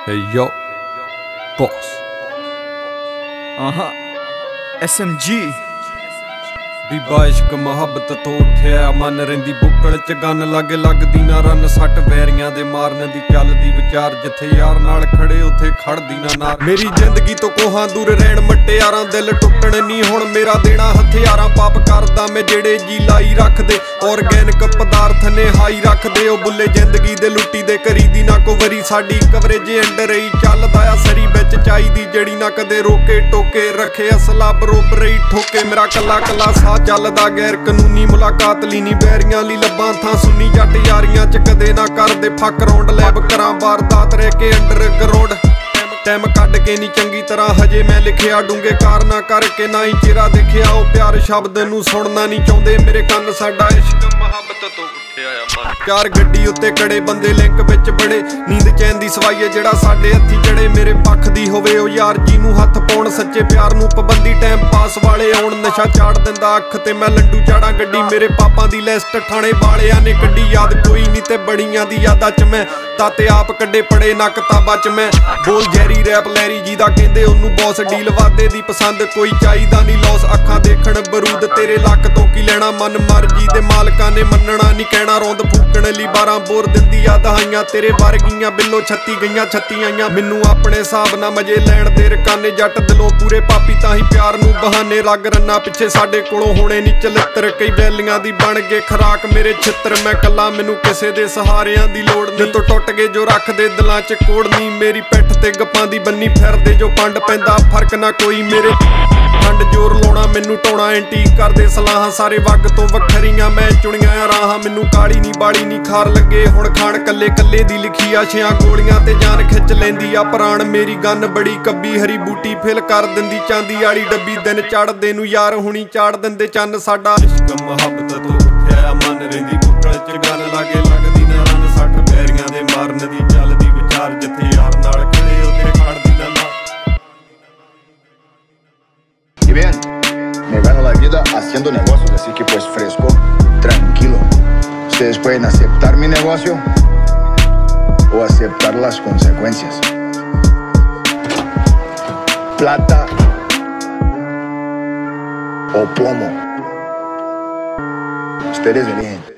Hey yo, boss. SMG ਬੀਬਾ ਇਸ਼ਕ ਮੁਹੱਬਤ ਤੋਂ ਉੱਠਿਆ ਮਨ ਰਹਿੰਦੀ ਬੁੱਕਲ ਚ ਗੰਨ ਲਾਗੇ ਲੱਗਦੀ ਨਾ ਰਨ ਸੱਟ ਵੈਰੀਆਂ ਦੇ ਮਾਰਨ ਦੀ ਚੱਲਦੀ ਵਿਚਾਰ ਜਿੱਥੇ ਯਾਰ ਨਾਲ ਖੜੇ ਉੱਥੇ ਖੜਦੀ ਨਾ ਨਾਰ ਮੇਰੀ ਜ਼ਿੰਦਗੀ ਤੋਂ ਕੋਹਾਂ ਦੂਰ ਰਹਿਣ ਮਟਿਆਰਾਂ ਦਿਲ ਟੁੱਟਣ ਨਹੀਂ ਹੁਣ ਮੇਰਾ ਦੇਣਾ ਹਥਿਆਰਾਂ ਪਾਪ ਕਰਦਾ ਮੈਂ ਜਿਹੜੇ ਜੀ ਲਾਈ ਰੱਖਦੇ ਆਰਗੈਨਿਕ ਪਦਾਰਥ ਨੇ ਹਾਈ ਰੱਖਦੇ ਉਹ ਬੁੱਲੇ ਜ਼ਿੰਦਗੀ ਦੇ ਲੁੱਟੀ ਦੇ ਕਰੀ ਦੀ ਨਾ ਕੋ ਵਰੀ ਸਾਡੀ ਕਵਰੇਜ ਅੰਡਰ ਹੀ ਚੱਲਦਾ ਆ ਸਰੀ ਵਿੱਚ ਚਾਹੀਦੀ ਜਿਹੜੀ ਨਾ ਕਦੇ ਰੋਕੇ ਟੋਕੇ ਰੱਖੇ ਅਸਲਾ ਬਰੋਬਰ ਹੀ ਠੋਕੇ ਮੇਰਾ ਕੱਲਾ ਕੱਲਾ ਚੱਲਦਾ ਗੈਰ ਕਾਨੂੰਨੀ ਮੁਲਾਕਾਤ ਲਈ ਨੀ ਬੈਰੀਆਂ ਲਈ ਲੱਭਾਂ ਥਾਂ ਸੁਣੀ ਜੱਟ ਯਾਰੀਆਂ ਚ ਕਦੇ ਨਾ ਕਰਦੇ ਫੱਕ ਰੌਂਡ ਲੈਬ ਕਰਾਂ ਵਾਰਦਾਤ ਰਹਿ ਕੇ ਅੰਡਰ ਗਰਾਊਂਡ ਟਾਈਮ ਕੱਢ ਕੇ ਨੀ ਚੰਗੀ ਤਰ੍ਹਾਂ ਹਜੇ ਮੈਂ ਲਿਖਿਆ ਡੂੰਗੇ ਕਾਰਨਾ ਕਰਕੇ ਨਾ ਹੀ ਚਿਹਰਾ ਦੇਖਿਆ ਉਹ ਪਿਆਰ ਸ਼ਬਦ ਨੂੰ ਸੁਣਨਾ ਨਹੀਂ ਚਾਹੁੰਦੇ ਮੇਰੇ ਕੰਨ ਸਾਡਾ ਇਸ਼ਕ ਮੁਹੱਬਤ ਤੋਂ ਉੱਠਿਆ ਆ ਮਨ ਪਿਆਰ ਗੱਡੀ ਉੱਤੇ ਕੜੇ ਬੰਦੇ ਲਿੰਕ ਵਿੱਚ ਬੜੇ ਨੀਂਦ ਚੈਨ ਦੀ ਸਵਾਈਏ ਜਿਹੜਾ ਸਾਡੇ ਹੱਥੀ ਚੜੇ ਮੇਰੇ ਪੱਖ ਦੀ ਹੋਵੇ ਉਹ ਯਾਰ ਜੀ ਨੂੰ ਹੱਥ ਪਾਉਣ ਸੱਚੇ ਪਿਆਰ ਨੂੰ ਪਾਬੰਦੀ ਟਾਈਮ ਪਾਸ ਵਾਲੇ ਆਉਣ ਨਸ਼ਾ ਚਾੜ ਦਿੰਦਾ ਅੱਖ ਤੇ ਮੈਂ ਲੱਡੂ ਚਾੜਾਂ ਗੱਡੀ ਮੇਰੇ ਪਾਪਾਂ ਦੀ ਲਿਸਟ ਥਾਣੇ ਵਾਲਿਆਂ ਨੇ ਕੱਢੀ ਯਾਦ ਕੋਈ ਨਹੀਂ ਤੇ ਬੜੀਆਂ ਦੀ ਯਾਦਾਂ ਚ ਮੈਂ ਤਾਤੇ ਆਪ ਕੱਢੇ ਪੜੇ ਨਾ ਕਿਤਾਬਾਂ ਚ ਮੈਂ ਬੋਲ ਜੈਰੀ ਰੈਪ ਲੈਰੀ ਜੀ ਦਾ ਕਹਿੰਦੇ ਉਹਨੂੰ ਬੌਸ ਡੀਲ ਵਾਦੇ ਦੀ ਪਸੰਦ ਕੋਈ ਚਾਹੀਦਾ ਨਹੀਂ ਲੌਸ ਅੱਖਾਂ ਦੇਖਣ ਬਰੂਦ ਤੇਰੇ ਲੱਕ ਤੋਂ ਕੀ ਲੈਣਾ ਮਨ ਮਰਜੀ ਦੇ ਮਾਲਕਾਂ ਨੇ ਮੰਨਣਾ ਨਹੀਂ ਕਹਿਣਾ ਰੌਂਦ ਫੂਕਣ ਲਈ 12 ਬੋਰ ਦਿੰਦੀ ਆ ਦਹਾਈਆਂ ਤੇਰੇ ਵਰਗੀਆਂ ਬਿੱਲੋ 36 ਗਈਆਂ 36 ਆਈਆਂ ਮੈਨੂੰ ਆਪਣੇ ਹਿਸਾਬ ਨਾਲ ਮਜੇ ਲੈਣ ਦੇ ਰਕਾਨੇ ਜੱਟ ਦਿਲੋਂ ਪੂਰੇ ਪਾਪੀ ਤਾਂ ਹੀ ਪਿਆਰ ਨੂੰ ਬਹਾਨੇ ਰੱਗ ਰੰਨਾ ਪਿੱਛੇ ਸਾਡੇ ਕੋਲੋਂ ਹੋਣੇ ਨਹੀਂ ਚਲਿੱਤਰ ਕਈ ਬੈਲੀਆਂ ਦੀ ਬਣ ਗਏ ਖਰਾਕ ਮੇਰੇ ਛਿੱਤਰ ਮੈਂ ਕੱਲਾ ਮੈਨੂੰ ਕਿਸੇ ਦੇ ਸਹਾਰਿਆਂ ਦੀ ਲੋੜ ਨਹੀਂ ਤੋਂ ਟੁੱਟ ਗਏ ਜੋ ਰੱਖਦੇ ਦਿਲਾਂ 'ਚ ਕੋੜ ਨਹੀਂ ਮੇਰੀ ਪਿੱਠ ਤੇ ਗੱਪਾਂ ਦੀ ਬੰਨੀ ਫਿਰਦੇ ਜੋ ਪੰਡ ਪੈਂਦਾ ਫਰਕ ਨਾ ਕੋਈ ਮੇਰੇ ਠੰਡ ਜ਼ੋਰ ਲਾਉਣਾ ਮੈਨੂੰ ਟੋਣਾ ਐਂਟੀਕ ਕਰਦੇ ਸਲਾਹਾਂ ਸਾਰੇ ਵੱਗ ਤੋਂ ਵੱਖਰੀਆਂ ਮੈਂ ਚੁਣੀਆਂ ਰਾਹਾਂ ਮੈਨੂੰ ਕਾਲੀ ਨਹੀਂ ਬਾਲੀ ਨਹੀਂ ਖਾਰ ਲੱਗੇ ਹੁਣ ਖਾਣ ਕੱਲੇ ਕੱਲੇ ਦੀ ਲਿਖੀ ਆਸ਼ਿਆਂ ਗੋਲੀਆਂ ਤੇ ਜਾਨ ਖਿੱਚ ਲੈਂਦੀ ਆ ਪ੍ਰਾਣ ਮੇਰੀ ਗੰਨ ਬੜੀ ਕੱਬੀ ਹਰੀ ਬੂਟੀ ਫਿਲ ਕਰ ਦਿੰਦੀ ਚਾਂਦੀ ਵਾਲੀ ਡੱਬੀ ਦਿਨ ਚੜਦੇ ਨੂੰ ਯਾਰ ਹੁਣੀ ਚਾੜ ਦਿੰਦੇ ਚੰਨ ਸਾਡਾ ਇਸ਼ਕ ਮੁਹੱਬਤ ਤੋਂ ਉੱਠਿਆ ਮਨ ਰਹਿੰਦੀ ਬੁੱਕਲ ਚ ਗੰਨ ਲਾਗੇ ਲੱਗਦੀ ਨਾ ਰਨ ਸੱਟ ਵੈਰੀਆਂ ਦੇ ਮਾਰਨ ਦੀ ਚੱਲਦੀ ਵਿਚਾਰ ਜਿੱਥੇ ਯਾਰ ਨਾਲ ਖੜੇ ਉੱਥੇ ਖੜਦੀ ਨਾ Y bien, me gano la vida haciendo negocios, así que pues fresco, tranquilo. Ustedes pueden aceptar mi negocio o aceptar las consecuencias. Plata o plomo. Ustedes eligen.